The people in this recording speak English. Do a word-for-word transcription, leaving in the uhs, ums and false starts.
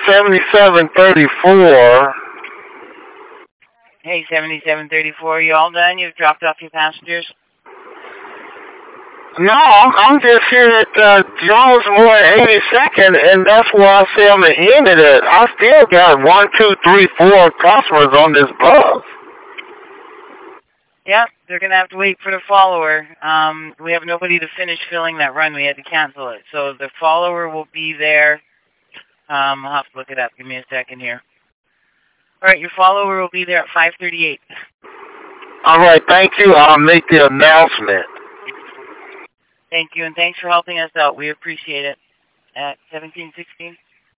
seventy-seven thirty-four. Hey, seventy-seven thirty-four, you all done? You've dropped off your passengers? No, I'm, I'm just here at uh, Jones Moore eighty-second, and that's where I say I'm going to end it at. I still got one, two, three, four customers on this bus. Yeah, they're going to have to wait for the follower. Um, we have nobody to finish filling that run. We had to cancel it. So the follower will be there. Um, I'll have to look it up. Give me a second here. All right, your follower will be there at five thirty-eight. All right, thank you. I'll make the announcement. Thank you, and thanks for helping us out. We appreciate it. At seventeen sixteen.